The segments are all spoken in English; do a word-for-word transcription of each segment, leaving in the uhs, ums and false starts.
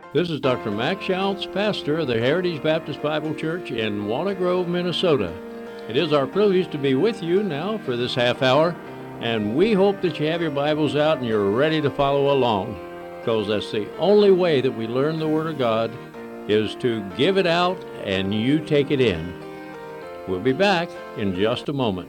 This is Doctor Max Schultz, pastor of the Heritage Baptist Bible Church in Walnut Grove, Minnesota. It is our privilege to be with you now for this half hour, and we hope that you have your Bibles out and you're ready to follow along, because that's the only way that we learn the Word of God is to give it out and you take it in. We'll be back in just a moment.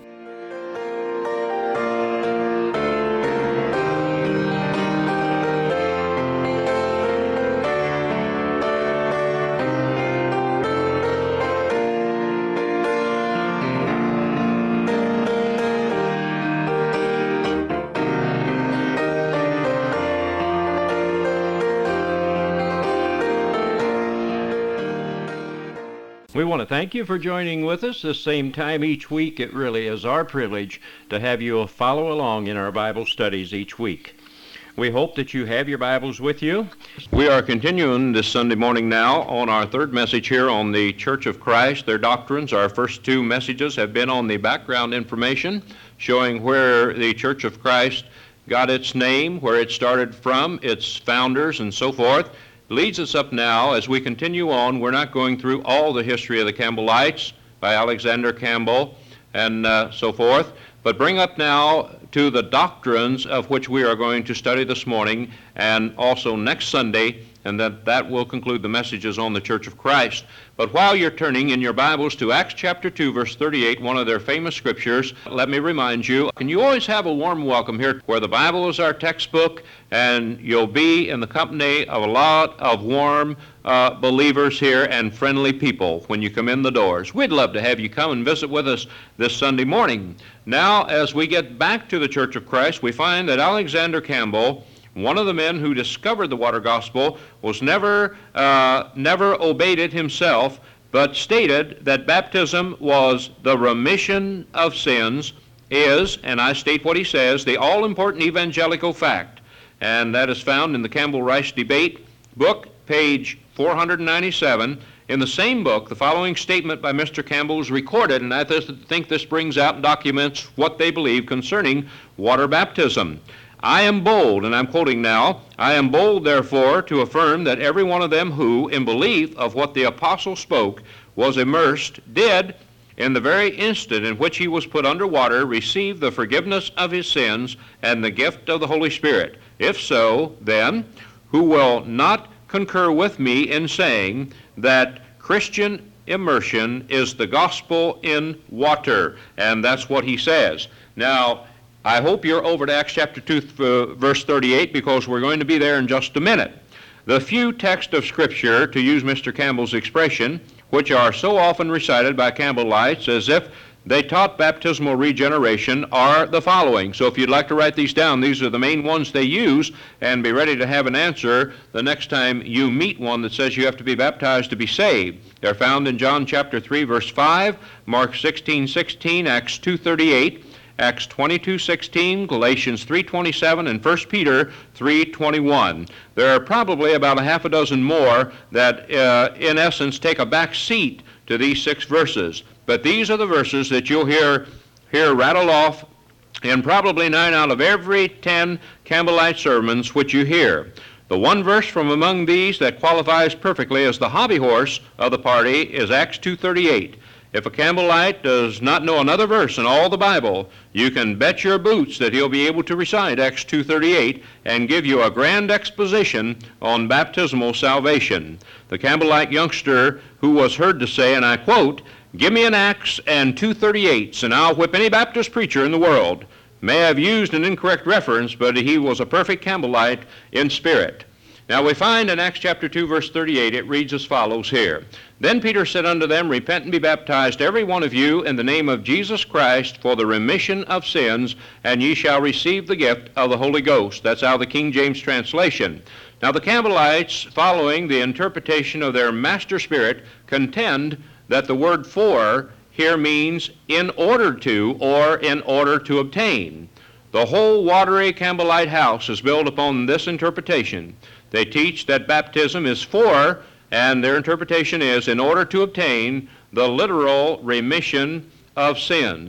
We want to thank you for joining with us this same time each week. It really is our privilege to have you follow along in our Bible studies each week. We hope that you have your Bibles with you. We are continuing this Sunday morning now on our third message here on the Church of Christ, their doctrines. Our first two messages have been on the background information, showing where the Church of Christ got its name, where it started from, its founders, and so forth. Leads us up now as we continue on. We're not going through all the history of the Campbellites by Alexander Campbell and uh, so forth, but bring up now to the doctrines of which we are going to study this morning and also next Sunday, and that, that will conclude the messages on the Church of Christ. But while you're turning in your Bibles to Acts chapter two, verse thirty-eight, one of their famous scriptures, let me remind you, can you always have a warm welcome here where the Bible is our textbook, and you'll be in the company of a lot of warm uh, believers here and friendly people when you come in the doors. We'd love to have you come and visit with us this Sunday morning. Now, as we get back to the Church of Christ, we find that Alexander Campbell, one of the men who discovered the water gospel, was never, uh, never obeyed it himself, but stated that baptism was the remission of sins, is, and I state what he says, the all-important evangelical fact. And that is found in the Campbell-Rice Debate book, page four hundred ninety-seven. In the same book, the following statement by Mister Campbell is recorded, and I th- think this brings out and documents what they believe concerning water baptism. I am bold, and I'm quoting now, I am bold, therefore, to affirm that every one of them who, in belief of what the apostle spoke, was immersed, did, in the very instant in which he was put under water, receive the forgiveness of his sins and the gift of the Holy Spirit. If so, then, who will not concur with me in saying that Christian immersion is the gospel in water? And that's what he says. Now, I hope you're over to Acts chapter two, uh, verse thirty-eight, because we're going to be there in just a minute. The few texts of Scripture, to use Mister Campbell's expression, which are so often recited by Campbellites as if they taught baptismal regeneration, are the following. So if you'd like to write these down, these are the main ones they use, and be ready to have an answer the next time you meet one that says you have to be baptized to be saved. They're found in John chapter three, verse five, Mark sixteen sixteen, Acts two thirty-eight, Acts twenty-two sixteen, Galatians three twenty-seven, and First Peter three twenty-one. There are probably about a half a dozen more that, uh, in essence, take a back seat to these six verses. But these are the verses that you'll hear, hear rattle off in probably nine out of every ten Campbellite sermons which you hear. The one verse from among these that qualifies perfectly as the hobby horse of the party is Acts two thirty-eight. If a Campbellite does not know another verse in all the Bible, you can bet your boots that he'll be able to recite Acts two thirty-eight and give you a grand exposition on baptismal salvation. The Campbellite youngster who was heard to say, and I quote, "Give me an Acts and two thirty-eights and I'll whip any Baptist preacher in the world," may have used an incorrect reference, but he was a perfect Campbellite in spirit. Now we find in Acts chapter two, verse thirty-eight, it reads as follows here. Then Peter said unto them, Repent and be baptized, every one of you, in the name of Jesus Christ, for the remission of sins, and ye shall receive the gift of the Holy Ghost. That's out of the King James translation. Now the Campbellites, following the interpretation of their master spirit, contend that the word for here means in order to, or in order to obtain. The whole watery Campbellite house is built upon this interpretation. They teach that baptism is for, and their interpretation is in order to obtain the literal remission of sins.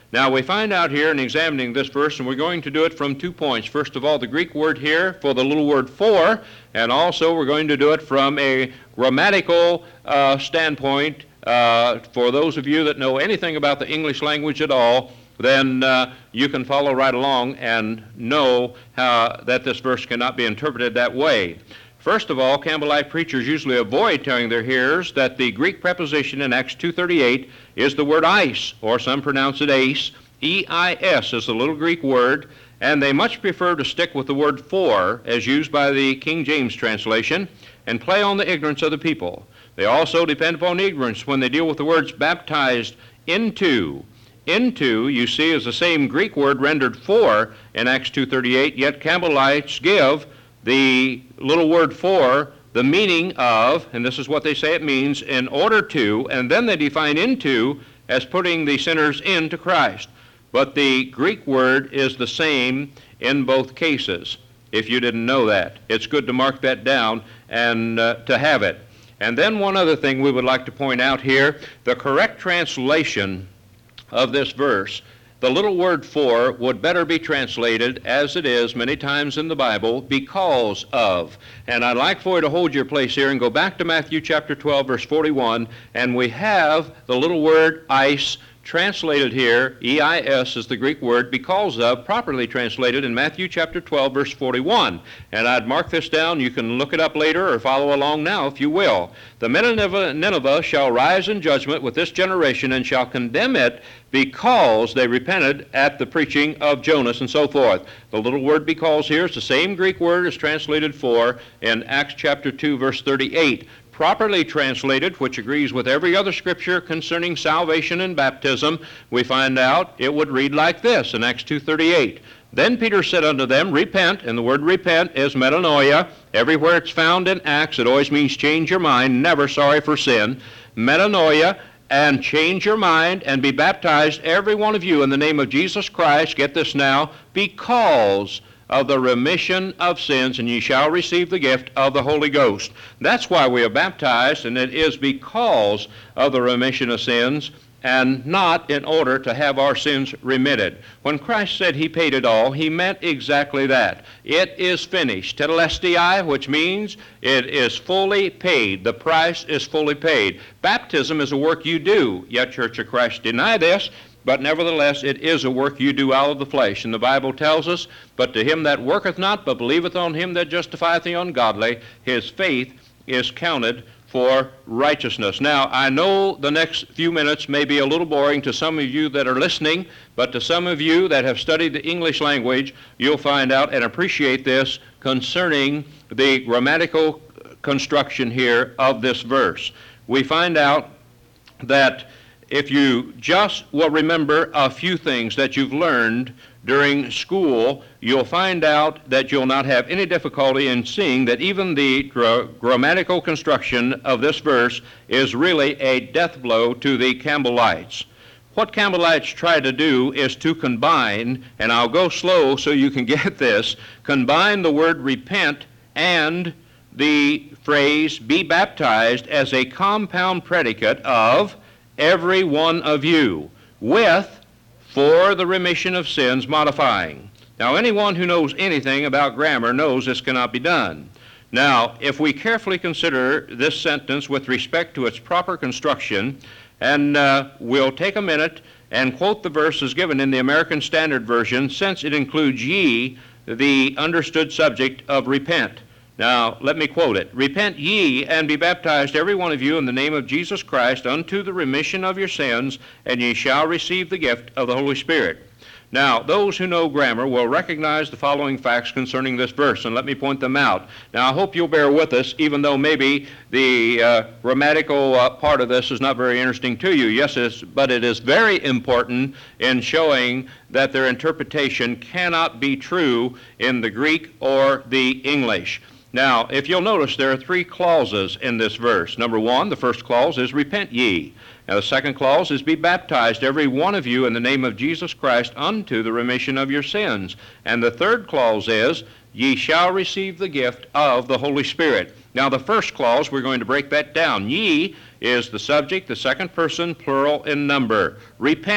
Now we find out here in examining this verse, and we're going to do it from two points. First of all, the Greek word here for the little word for, and also we're going to do it from a grammatical uh, standpoint. Uh, for those of you that know anything about the English language at all, then uh, you can follow right along and know how, that this verse cannot be interpreted that way. First of all, Campbellite preachers usually avoid telling their hearers that the Greek preposition in Acts two thirty-eight is the word eis, or some pronounce it ace. E I S is the little Greek word, and they much prefer to stick with the word for, as used by the King James translation, and play on the ignorance of the people. They also depend upon ignorance when they deal with the words baptized into. Into, you see, is the same Greek word rendered for in Acts two thirty-eight, yet Campbellites give the little word for the meaning of, and this is what they say it means, in order to, and then they define into as putting the sinners into Christ. But the Greek word is the same in both cases, if you didn't know that. It's good to mark that down and uh, to have it. And then one other thing we would like to point out here, the correct translation of this verse, the little word for would better be translated, as it is many times in the Bible, because of. And I'd like for you to hold your place here and go back to Matthew chapter twelve, verse forty-one, and we have the little word eis translated here. E I S is the Greek word, because of, properly translated in Matthew chapter twelve, verse forty-one. And I'd mark this down. You can look it up later or follow along now if you will. The men of Nineveh shall rise in judgment with this generation and shall condemn it, because they repented at the preaching of Jonas, and so forth. The little word because here is the same Greek word as translated for in Acts chapter two, verse thirty-eight. Properly translated, which agrees with every other scripture concerning salvation and baptism, we find out it would read like this in Acts two thirty-eight. Then Peter said unto them, repent, and the word repent is metanoia. Everywhere it's found in Acts, it always means change your mind, never sorry for sin. Metanoia, and change your mind and be baptized, every one of you, in the name of Jesus Christ, get this now, because of the remission of sins, and ye shall receive the gift of the Holy Ghost. That's why we are baptized, and it is because of the remission of sins, and not in order to have our sins remitted. When Christ said he paid it all, he meant exactly that. It is finished. Tetelestai, which means it is fully paid. The price is fully paid. Baptism is a work you do, yet Church of Christ deny this, but nevertheless it is a work you do out of the flesh. And the Bible tells us, but to him that worketh not, but believeth on him that justifieth the ungodly, his faith is counted for righteousness. Now, I know the next few minutes may be a little boring to some of you that are listening, but to some of you that have studied the English language, you'll find out and appreciate this concerning the grammatical construction here of this verse. We find out that if you just will remember a few things that you've learned during school, you'll find out that you'll not have any difficulty in seeing that even the gra- grammatical construction of this verse is really a death blow to the Campbellites. What Campbellites try to do is to combine, and I'll go slow so you can get this, combine the word repent and the phrase be baptized as a compound predicate of every one of you, with for the remission of sins modifying. Now, anyone who knows anything about grammar knows this cannot be done. Now, if we carefully consider this sentence with respect to its proper construction, and uh, we'll take a minute and quote the verse as given in the American Standard Version, since it includes ye, the understood subject of repent. Now, let me quote it. Repent ye, and be baptized every one of you in the name of Jesus Christ unto the remission of your sins, and ye shall receive the gift of the Holy Spirit. Now, those who know grammar will recognize the following facts concerning this verse, and let me point them out. Now, I hope you'll bear with us, even though maybe the uh, grammatical uh, part of this is not very interesting to you. Yes, it is, but it is very important in showing that their interpretation cannot be true in the Greek or the English. Now, if you'll notice, there are three clauses in this verse. Number one, the first clause is repent ye. Now, the second clause is be baptized every one of you in the name of Jesus Christ unto the remission of your sins. And the third clause is ye shall receive the gift of the Holy Spirit. Now, the first clause, we're going to break that down. Ye is the subject, the second person, plural in number. Repent,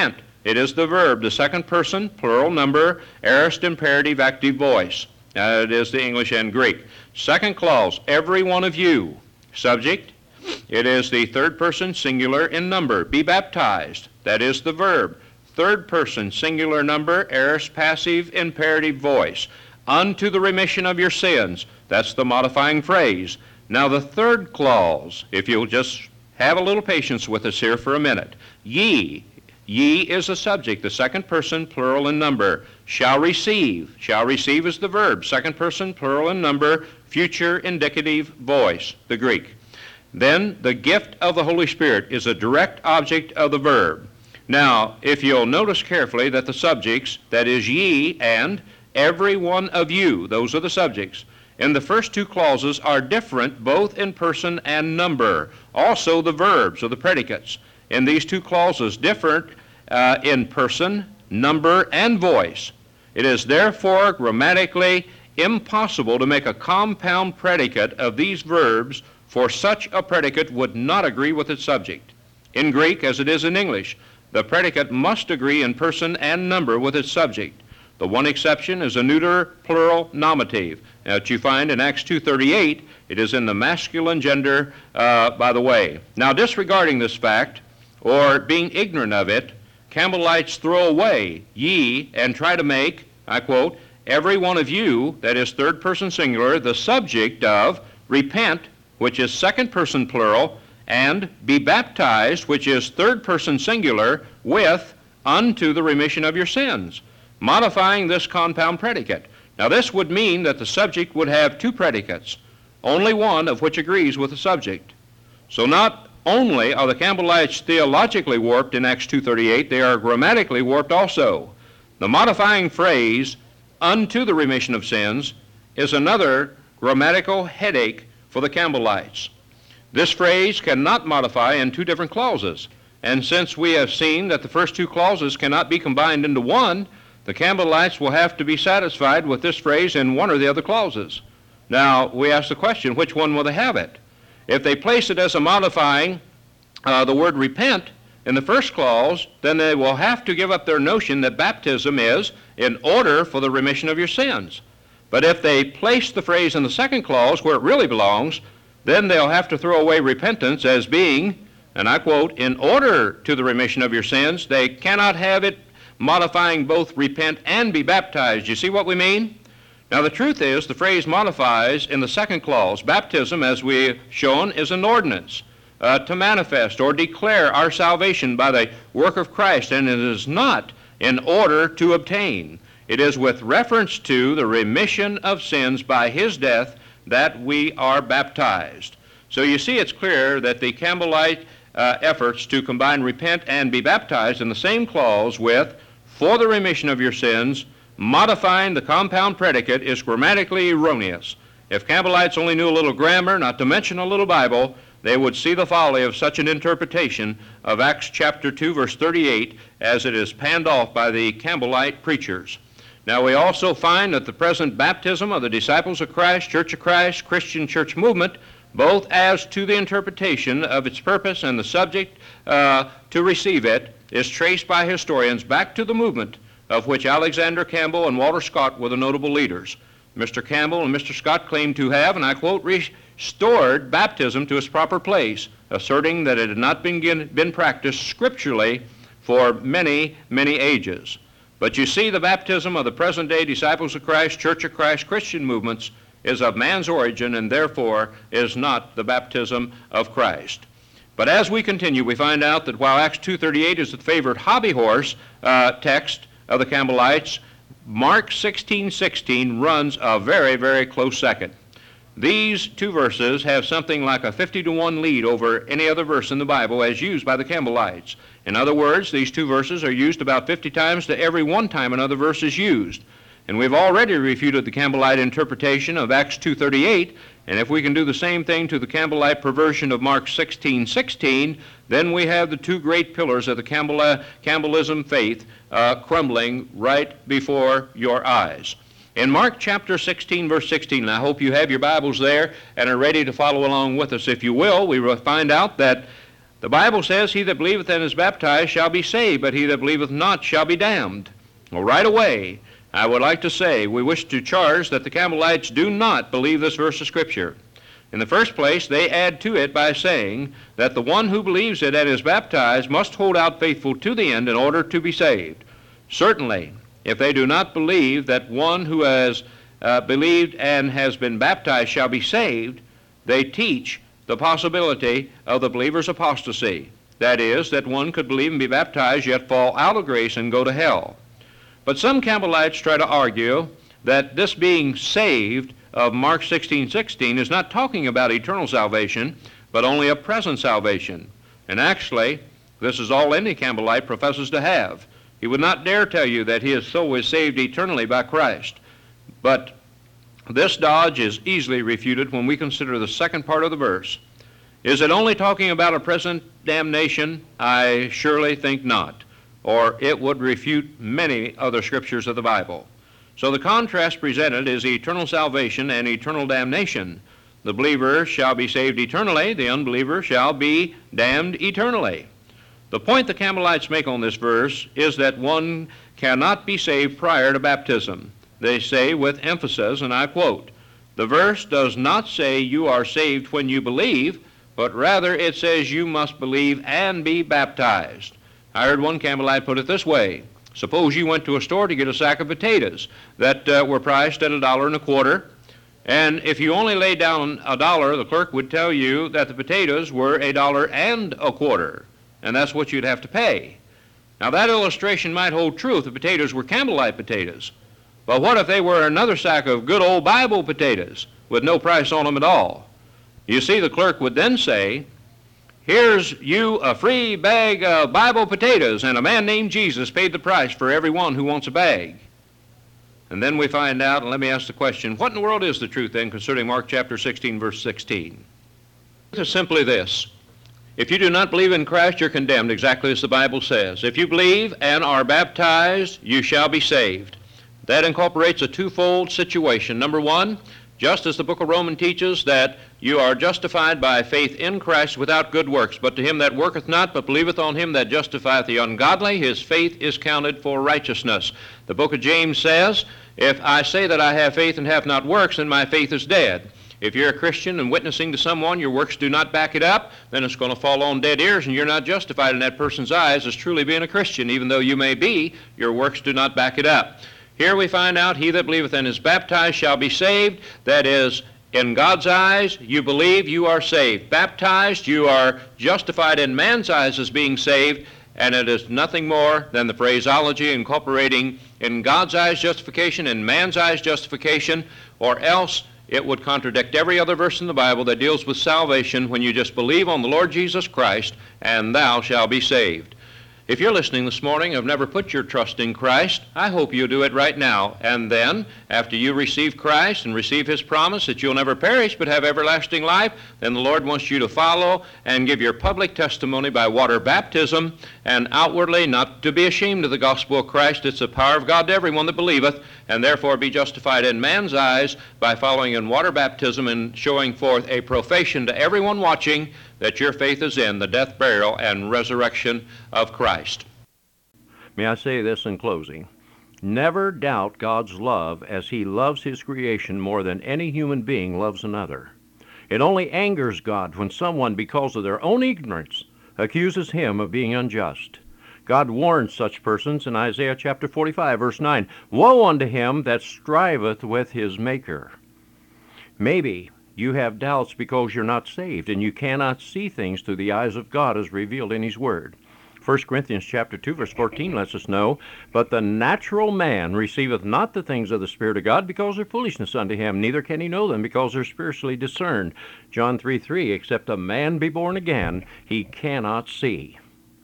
It is the verb, the second person, plural number, aorist imperative active voice. Uh, it is the English and Greek. Second clause, every one of you. Subject, it is the third person singular in number. Be baptized. That is the verb. Third person singular number, aorist passive imperative voice. Unto the remission of your sins. That's the modifying phrase. Now the third clause, if you'll just have a little patience with us here for a minute. Ye. Ye is the subject, the second person, plural in number. Shall receive. Shall receive is the verb, second person, plural in number, future indicative voice, the Greek. Then the gift of the Holy Spirit is a direct object of the verb. Now, if you'll notice carefully that the subjects, that is ye and every one of you, those are the subjects, in the first two clauses are different both in person and number. Also the verbs or the predicates in these two clauses different uh, in person, number, and voice. It is therefore grammatically impossible to make a compound predicate of these verbs, for such a predicate would not agree with its subject. In Greek, as it is in English, the predicate must agree in person and number with its subject. The one exception is a neuter plural nominative that you find in Acts two thirty-eight. It is in the masculine gender, uh, by the way. Now, disregarding this fact, or being ignorant of it, Campbellites throw away ye and try to make, I quote, every one of you, that is third person singular, the subject of repent, which is second person plural, and be baptized, which is third person singular, with unto the remission of your sins, modifying this compound predicate. Now this would mean that the subject would have two predicates, only one of which agrees with the subject. So not only are the Campbellites theologically warped in Acts two thirty-eight, they are grammatically warped also. The modifying phrase, unto the remission of sins, is another grammatical headache for the Campbellites. This phrase cannot modify in two different clauses, and since we have seen that the first two clauses cannot be combined into one, the Campbellites will have to be satisfied with this phrase in one or the other clauses. Now, we ask the question, which one will they have it? If they place it as a modifying uh, the word repent in the first clause, then they will have to give up their notion that baptism is in order for the remission of your sins. But if they place the phrase in the second clause where it really belongs, then they'll have to throw away repentance as being, and I quote, in order to the remission of your sins. They cannot have it modifying both repent and be baptized. You see what we mean? Now the truth is the phrase modifies in the second clause. Baptism, as we've shown, is an ordinance uh, to manifest or declare our salvation by the work of Christ, and it is not in order to obtain. It is with reference to the remission of sins by his death that we are baptized. So you see it's clear that the Campbellite uh, efforts to combine repent and be baptized in the same clause with for the remission of your sins, modifying the compound predicate, is grammatically erroneous. If Campbellites only knew a little grammar, not to mention a little Bible, they would see the folly of such an interpretation of Acts chapter two, verse thirty-eight, as it is panned off by the Campbellite preachers. Now we also find that the present baptism of the disciples of Christ, Church of Christ, Christian church movement, both as to the interpretation of its purpose and the subject uh, to receive it, is traced by historians back to the movement of which Alexander Campbell and Walter Scott were the notable leaders. Mister Campbell and Mister Scott claimed to have, and I quote, restored baptism to its proper place, asserting that it had not been, been practiced scripturally for many, many ages. But you see, the baptism of the present-day disciples of Christ, Church of Christ, Christian movements is of man's origin and therefore is not the baptism of Christ. But as we continue, we find out that while Acts two thirty-eight is the favorite hobby horse uh, text of the Campbellites, Mark sixteen sixteen runs a very, very close second. These two verses have something like a fifty to one lead over any other verse in the Bible as used by the Campbellites. In other words, these two verses are used about fifty times to every one time another verse is used. And we've already refuted the Campbellite interpretation of Acts two thirty-eight, and if we can do the same thing to the Campbellite perversion of Mark sixteen sixteen, then we have the two great pillars of the Campbell, Campbellism faith uh, crumbling right before your eyes. In Mark chapter sixteen, verse sixteen, and I hope you have your Bibles there and are ready to follow along with us. If you will, we will find out that The Bible says, he that believeth and is baptized shall be saved, but he that believeth not shall be damned. Well, right away, I would like to say we wish to charge that the Campbellites do not believe this verse of Scripture. In the first place, they add to it by saying that the one who believes it and is baptized must hold out faithful to the end in order to be saved. Certainly, if they do not believe that one who has uh, believed and has been baptized shall be saved, they teach the possibility of the believer's apostasy. That is, that one could believe and be baptized yet fall out of grace and go to hell. But some Campbellites try to argue that this being saved of Mark sixteen sixteen is not talking about eternal salvation, but only a present salvation. And actually, this is all any Campbellite professes to have. He would not dare tell you that his soul is saved eternally by Christ. But this dodge is easily refuted when we consider the second part of the verse. Is it only talking about a present damnation? I surely think not, or it would refute many other scriptures of the Bible. So the contrast presented is eternal salvation and eternal damnation. The believer shall be saved eternally, the unbeliever shall be damned eternally. The point the Campbellites make on this verse is that one cannot be saved prior to baptism. They say with emphasis, and I quote, "The verse does not say you are saved when you believe, but rather it says you must believe and be baptized." I heard one Campbellite put it this way: suppose you went to a store to get a sack of potatoes that uh, were priced at a dollar and a quarter, and if you only laid down a dollar, the clerk would tell you that the potatoes were a dollar and a quarter, and that's what you'd have to pay. Now that illustration might hold true if the potatoes were Campbellite potatoes, but what if they were another sack of good old Bible potatoes with no price on them at all? You see, the clerk would then say, "Here's you a free bag of Bible potatoes, and a man named Jesus paid the price for every one who wants a bag." And then we find out, and let me ask the question, what in the world is the truth then concerning Mark chapter sixteen, verse sixteen? It is simply this: if you do not believe in Christ, you're condemned, exactly as the Bible says. If you believe and are baptized, you shall be saved. That incorporates a twofold situation. Number one, just as the book of Romans teaches that you are justified by faith in Christ without good works, but to him that worketh not, but believeth on him that justifieth the ungodly, his faith is counted for righteousness. The book of James says, if I say that I have faith and have not works, then my faith is dead. If you're a Christian and witnessing to someone, your works do not back it up, then it's going to fall on dead ears, and you're not justified in that person's eyes as truly being a Christian. Even though you may be, your works do not back it up. Here we find out, he that believeth and is baptized shall be saved. That is, in God's eyes, you believe, you are saved. Baptized, you are justified in man's eyes as being saved, and it is nothing more than the phraseology incorporating in God's eyes justification, in man's eyes justification, or else it would contradict every other verse in the Bible that deals with salvation when you just believe on the Lord Jesus Christ, and thou shalt be saved. If you're listening this morning and have never put your trust in Christ, I hope you'll do it right now. And then, after you receive Christ and receive his promise that you'll never perish but have everlasting life, then the Lord wants you to follow and give your public testimony by water baptism, and outwardly not to be ashamed of the gospel of Christ. It's the power of God to everyone that believeth, and therefore be justified in man's eyes by following in water baptism and showing forth a profession to everyone watching that your faith is in the death, burial, and resurrection of Christ. May I say this in closing? Never doubt God's love as he loves his creation more than any human being loves another. It only angers God when someone, because of their own ignorance, accuses him of being unjust. God warns such persons in Isaiah chapter forty-five, verse nine, "Woe unto him that striveth with his Maker." Maybe you have doubts because you're not saved and you cannot see things through the eyes of God as revealed in his word. First Corinthians chapter two, verse fourteen lets us know, "But the natural man receiveth not the things of the Spirit of God, because they're foolishness unto him, neither can he know them, because they're spiritually discerned." John three three, "Except a man be born again, he cannot see."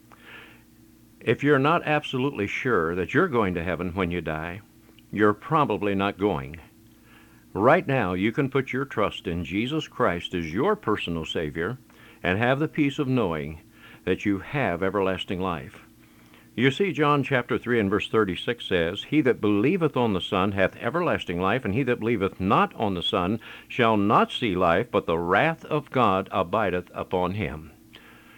If you're not absolutely sure that you're going to heaven when you die, you're probably not going. Right now, you can put your trust in Jesus Christ as your personal Savior and have the peace of knowing that you have everlasting life. You see, John chapter three and verse thirty-six says, "He that believeth on the Son hath everlasting life, and he that believeth not on the Son shall not see life, but the wrath of God abideth upon him."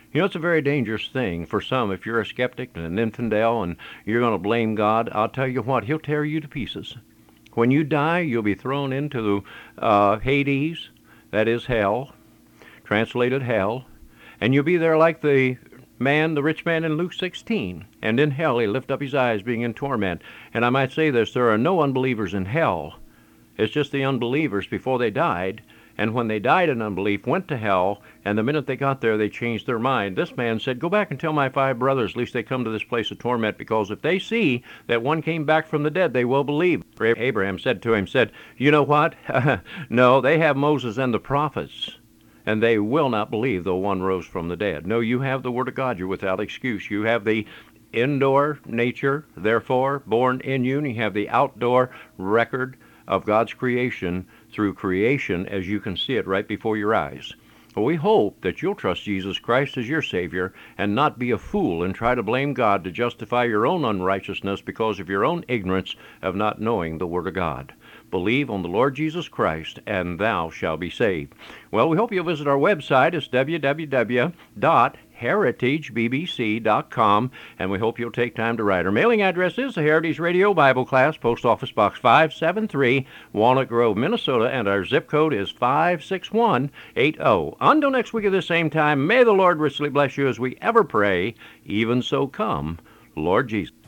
You know, it's a very dangerous thing for some. If you're a skeptic and an infidel and you're going to blame God, I'll tell you what, he'll tear you to pieces. When you die, you'll be thrown into uh, Hades, that is hell, translated hell, and you'll be there like the man, the rich man in Luke sixteen. And in hell he lift up his eyes, being in torment. And I might say this, there are no unbelievers in hell. It's just the unbelievers before they died. And when they died in unbelief, went to hell, and the minute they got there, they changed their mind. This man said, go back and tell my five brothers, lest they come to this place of torment, because if they see that one came back from the dead, they will believe. Abraham said to him, said, you know what? No, they have Moses and the prophets, and they will not believe, though one rose from the dead. No, you have the Word of God. You're without excuse. You have the indoor nature, therefore, born in you, and you have the outdoor record of God's creation through creation as you can see it right before your eyes. Well, we hope that you'll trust Jesus Christ as your Savior and not be a fool and try to blame God to justify your own unrighteousness because of your own ignorance of not knowing the Word of God. Believe on the Lord Jesus Christ, and thou shalt be saved. Well, we hope you'll visit our website. It's w w w dot heritage b b c dot com, and we hope you'll take time to write. Our mailing address is the Heritage Radio Bible Class, Post Office Box five seven three, Walnut Grove, Minnesota, and our zip code is five six one eight zero. Until next week at the same time, may the Lord richly bless you as we ever pray. Even so come, Lord Jesus.